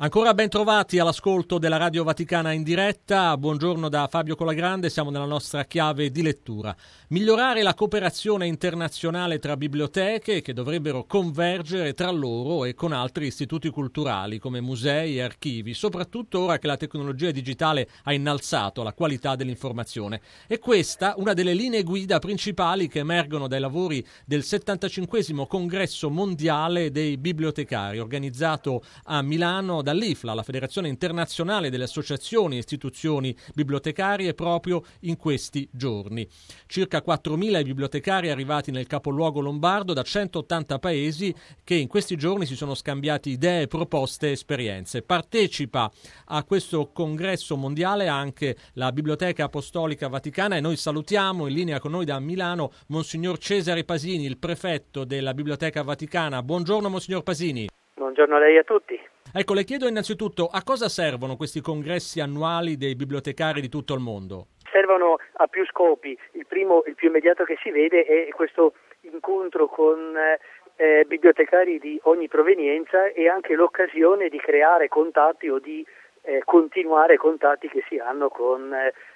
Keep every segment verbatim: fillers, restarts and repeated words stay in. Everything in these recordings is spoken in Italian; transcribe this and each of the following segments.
Ancora ben trovati all'ascolto della Radio Vaticana in diretta. Buongiorno da Fabio Colagrande, siamo nella nostra chiave di lettura. Migliorare la cooperazione internazionale tra biblioteche che dovrebbero convergere tra loro e con altri istituti culturali come musei e archivi, soprattutto ora che la tecnologia digitale ha innalzato la qualità dell'informazione. E questa una delle linee guida principali che emergono dai lavori del settantacinquesimo Congresso Mondiale dei Bibliotecari, organizzato a Milano da dall'I F L A, la Federazione Internazionale delle Associazioni e Istituzioni Bibliotecarie, proprio in questi giorni. Circa quattromila i bibliotecari arrivati nel capoluogo lombardo da centottanta paesi che in questi giorni si sono scambiati idee, proposte e esperienze. Partecipa a questo congresso mondiale anche la Biblioteca Apostolica Vaticana e noi salutiamo in linea con noi da Milano Monsignor Cesare Pasini, il prefetto della Biblioteca Vaticana. Buongiorno Monsignor Pasini. Buongiorno a lei e a tutti. Ecco, le chiedo innanzitutto a cosa servono questi congressi annuali dei bibliotecari di tutto il mondo? Servono a più scopi. Il primo, il più immediato che si vede è questo incontro con eh, bibliotecari di ogni provenienza e anche l'occasione di creare contatti o di eh, continuare contatti che si hanno con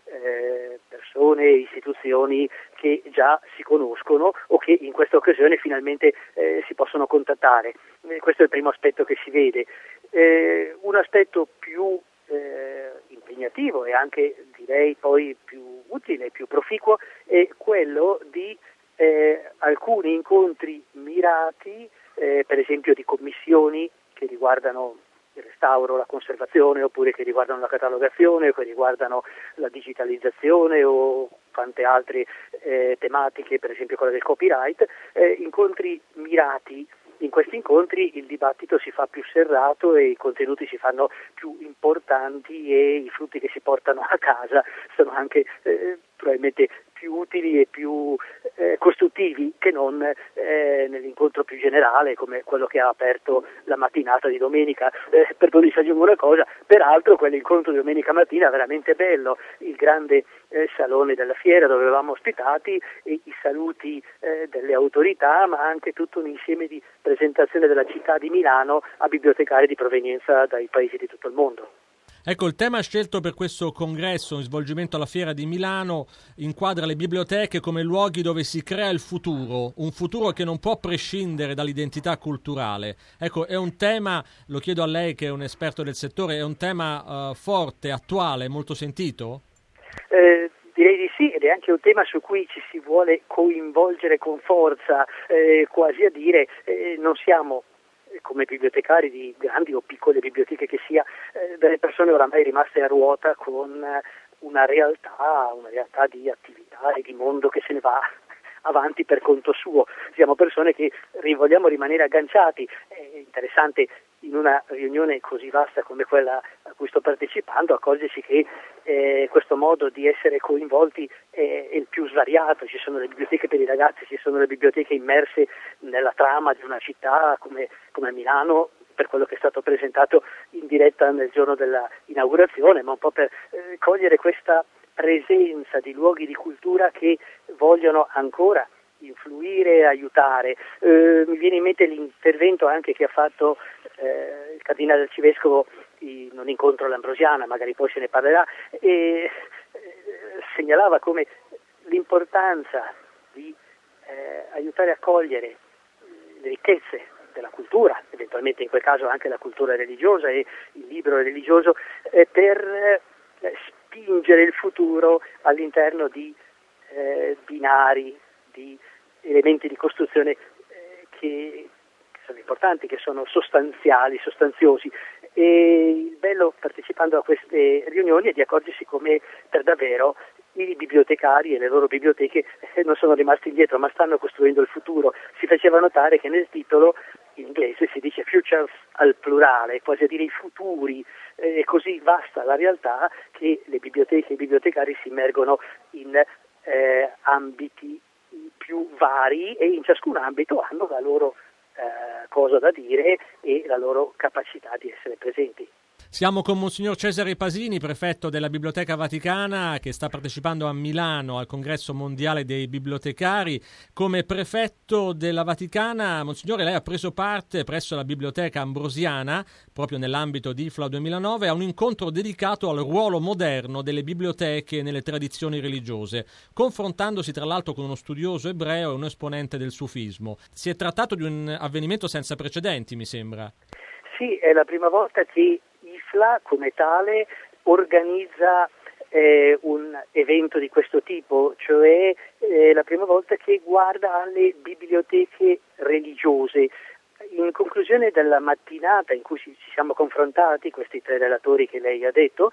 eh, persone e istituzioni che già si conoscono o che in questa occasione finalmente eh, si possono contattare. Eh, questo è il primo aspetto che si vede. Eh, un aspetto più eh, impegnativo e anche direi poi più utile, più proficuo è quello di eh, alcuni incontri mirati, eh, per esempio di commissioni che riguardano il restauro, la conservazione, oppure che riguardano la catalogazione, o che riguardano la digitalizzazione o tante altre eh, tematiche, per esempio quella del copyright, eh, incontri mirati. In questi incontri il dibattito si fa più serrato e i contenuti si fanno più importanti e i frutti che si portano a casa sono anche eh, probabilmente più utili e più eh, costruttivi che non eh, nell'incontro più generale come quello che ha aperto la mattinata di domenica. Eh, perdoni se aggiungo una cosa, peraltro quell'incontro di domenica mattina è veramente bello, il grande eh, salone della fiera dove avevamo ospitati e i saluti eh, delle autorità, ma anche tutto un insieme di presentazione della città di Milano a bibliotecari di provenienza dai paesi di tutto il mondo. Ecco, il tema scelto per questo congresso in svolgimento alla Fiera di Milano inquadra le biblioteche come luoghi dove si crea il futuro, un futuro che non può prescindere dall'identità culturale. Ecco, è un tema, lo chiedo a lei che è un esperto del settore, è un tema uh, forte, attuale, molto sentito? Eh, direi di sì, ed è anche un tema su cui ci si vuole coinvolgere con forza, eh, quasi a dire eh, non siamo come bibliotecari di grandi o piccole biblioteche che sia, eh, delle persone oramai rimaste a ruota con una realtà, una realtà di attività e di mondo che se ne va avanti per conto suo. Siamo persone che vogliamo rimanere agganciati. È interessante in una riunione così vasta come quella a cui sto partecipando accorgersi che eh, questo modo di essere coinvolti è, è il più svariato. Ci sono le biblioteche per i ragazzi, ci sono le biblioteche immerse nella trama di una città come, come Milano, per quello che è stato presentato in diretta nel giorno della inaugurazione, ma un po' per eh, cogliere questa presenza di luoghi di cultura che vogliono ancora influire e aiutare. Eh, mi viene in mente l'intervento anche che ha fatto eh, il cardinale arcivescovo in un incontro all'Ambrosiana, magari poi se ne parlerà, e eh, segnalava come l'importanza di eh, aiutare a cogliere le ricchezze della cultura, eventualmente in quel caso anche la cultura religiosa e il libro religioso, eh, per eh, spingere il futuro all'interno di eh, binari, di elementi di costruzione eh, che, che sono importanti, che sono sostanziali, sostanziosi. E il bello partecipando a queste riunioni è di accorgersi come per davvero i bibliotecari e le loro biblioteche eh, non sono rimasti indietro, ma stanno costruendo il futuro. Si faceva notare che nel titolo in inglese si dice futures al plurale, quasi a dire i futuri, è eh, così vasta la realtà che le biblioteche e i bibliotecari si immergono in eh, ambiti più vari e in ciascun ambito hanno la loro eh, cosa da dire e la loro capacità di essere presenti. Siamo con Monsignor Cesare Pasini, prefetto della Biblioteca Vaticana, che sta partecipando a Milano al Congresso Mondiale dei Bibliotecari. Come prefetto della Vaticana, Monsignore, lei ha preso parte presso la Biblioteca Ambrosiana, proprio nell'ambito di I F L A duemilanove, a un incontro dedicato al ruolo moderno delle biblioteche nelle tradizioni religiose, confrontandosi tra l'altro con uno studioso ebreo e un esponente del sufismo. Si è trattato di un avvenimento senza precedenti, mi sembra. Sì, è la prima volta che I F L A come tale organizza eh, un evento di questo tipo, cioè eh, la prima volta che guarda alle biblioteche religiose. In conclusione della mattinata in cui ci siamo confrontati, questi tre relatori che lei ha detto,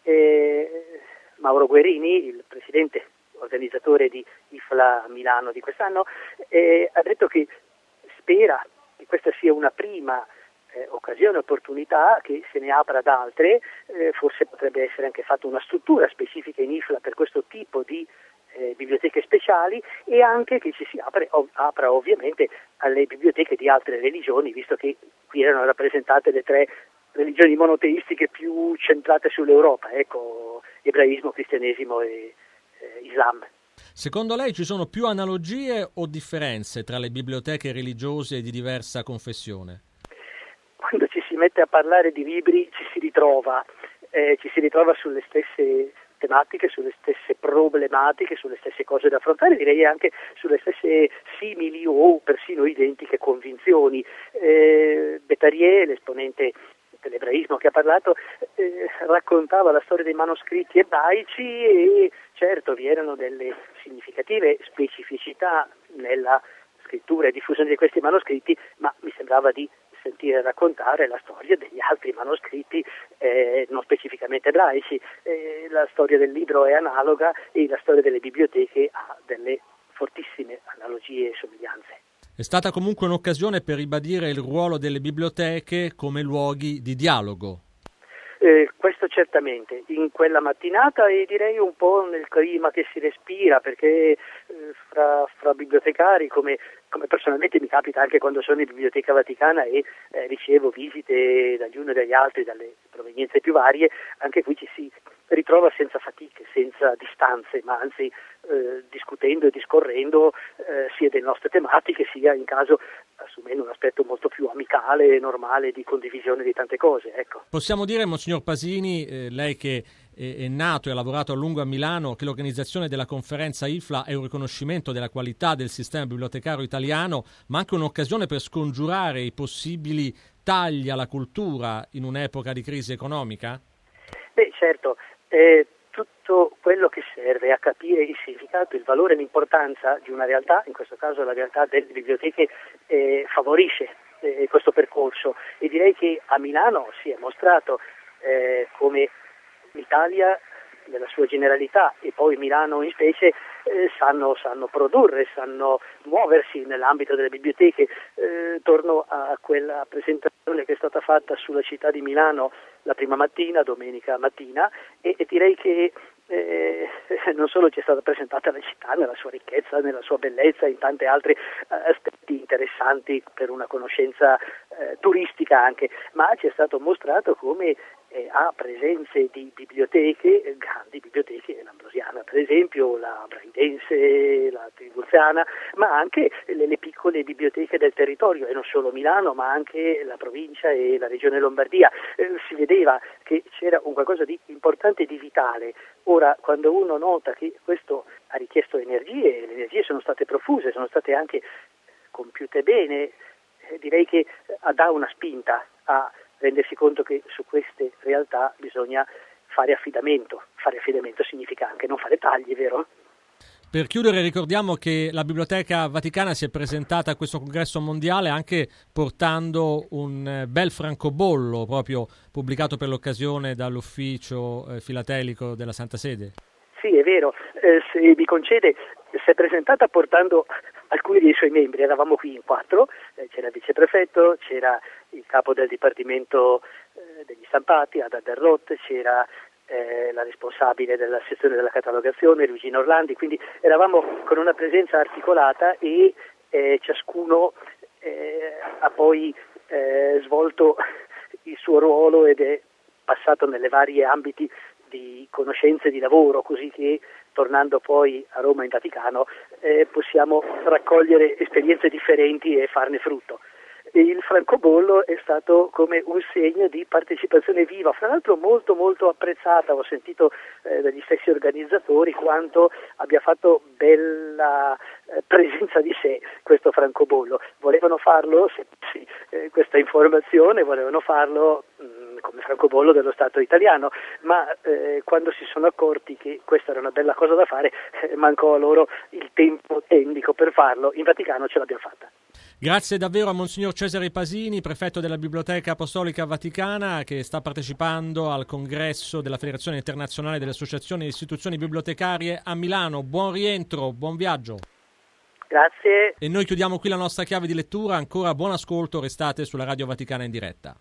eh, Mauro Guerini, il presidente organizzatore di I F L A Milano di quest'anno, eh, ha detto che spera che questa sia una prima Eh, occasione, opportunità, che se ne apra ad altre, eh, forse potrebbe essere anche fatta una struttura specifica in I F L A per questo tipo di eh, biblioteche speciali, e anche che ci si apre, ov- apra ovviamente alle biblioteche di altre religioni, visto che qui erano rappresentate le tre religioni monoteistiche più centrate sull'Europa, ecco, ebraismo, cristianesimo e eh, Islam. Secondo lei ci sono più analogie o differenze tra le biblioteche religiose di diversa confessione? Quando ci si mette a parlare di libri ci si ritrova, eh, ci si ritrova sulle stesse tematiche, sulle stesse problematiche, sulle stesse cose da affrontare, direi anche sulle stesse simili o persino identiche convinzioni. Eh, Bettarier, l'esponente dell'ebraismo che ha parlato, eh, raccontava la storia dei manoscritti ebraici e certo vi erano delle significative specificità nella scrittura e diffusione di questi manoscritti, ma mi sembrava di sentire raccontare la storia degli altri manoscritti eh, non specificamente ebraici. Eh, la storia del libro è analoga e la storia delle biblioteche ha delle fortissime analogie e somiglianze. È stata comunque un'occasione per ribadire il ruolo delle biblioteche come luoghi di dialogo. Eh, questo certamente, in quella mattinata, e direi un po' nel clima che si respira, perché eh, fra, fra bibliotecari, come, come personalmente mi capita anche quando sono in Biblioteca Vaticana e eh, ricevo visite dagli uni e dagli altri, dalle provenienze più varie, anche qui ci si ritrova senza fatiche, senza distanze, ma anzi eh, discutendo e discorrendo eh, sia delle nostre tematiche, sia in caso assumendo un aspetto molto più amicale e normale di condivisione di tante cose. Ecco. Possiamo dire, Monsignor Pasini, eh, lei che è, è nato e ha lavorato a lungo a Milano, che l'organizzazione della conferenza I F L A è un riconoscimento della qualità del sistema bibliotecario italiano, ma anche un'occasione per scongiurare i possibili tagli alla cultura in un'epoca di crisi economica? Beh, certo. Eh, tutto quello che serve a capire il significato, il valore e l'importanza di una realtà, in questo caso la realtà delle biblioteche, eh, favorisce eh, questo percorso, e direi che a Milano si è mostrato eh, come l'Italia nella sua generalità e poi Milano in specie eh, sanno, sanno produrre, sanno muoversi nell'ambito delle biblioteche. Eh, torno a quella presentazione che è stata fatta sulla città di Milano la prima mattina, domenica mattina, e, e direi che eh, non solo ci è stata presentata la città nella sua ricchezza, nella sua bellezza, in tanti altri eh, aspetti interessanti per una conoscenza eh, turistica anche, ma ci è stato mostrato come eh, ha presenze di biblioteche, eh, grandi biblioteche, l'Ambrosiana per esempio, la Braidense, la Tribuzziana, ma anche le, le piccole biblioteche del territorio, e non solo Milano, ma anche la provincia e la regione Lombardia. Eh, si vedeva che c'era un qualcosa di importante e di vitale. Ora, quando uno nota che questo ha richiesto energie, le energie sono state profuse, sono state anche compiute bene, eh, direi che eh, dà una spinta a rendersi conto che su queste realtà bisogna fare affidamento. Fare affidamento significa anche non fare tagli, vero? Per chiudere ricordiamo che la Biblioteca Vaticana si è presentata a questo congresso mondiale anche portando un bel francobollo proprio pubblicato per l'occasione dall'ufficio eh, filatelico della Santa Sede. Sì, è vero, eh, se mi concede, si è presentata portando alcuni dei suoi membri, eravamo qui in quattro, eh, c'era il viceprefetto, c'era il capo del Dipartimento eh, degli Stampati, Ada Derrot, c'era eh, la responsabile della sezione della catalogazione, Luigina Orlandi, quindi eravamo con una presenza articolata e eh, ciascuno eh, ha poi eh, svolto il suo ruolo ed è passato nelle varie ambiti di conoscenze di lavoro, così che tornando poi a Roma in Vaticano eh, possiamo raccogliere esperienze differenti e farne frutto. Il francobollo è stato come un segno di partecipazione viva, fra l'altro molto molto apprezzata. Ho sentito eh, dagli stessi organizzatori quanto abbia fatto bella eh, presenza di sé questo francobollo. Volevano farlo, sì, sì, eh, questa informazione, volevano farlo mh, come francobollo dello Stato italiano, ma eh, quando si sono accorti che questa era una bella cosa da fare, eh, mancò a loro il tempo tecnico per farlo. In Vaticano ce l'abbiamo fatta. Grazie davvero a Monsignor Cesare Pasini, prefetto della Biblioteca Apostolica Vaticana, che sta partecipando al congresso della Federazione Internazionale delle Associazioni e Istituzioni Bibliotecarie a Milano. Buon rientro, buon viaggio. Grazie. E noi chiudiamo qui la nostra chiave di lettura. Ancora buon ascolto, restate sulla Radio Vaticana in diretta.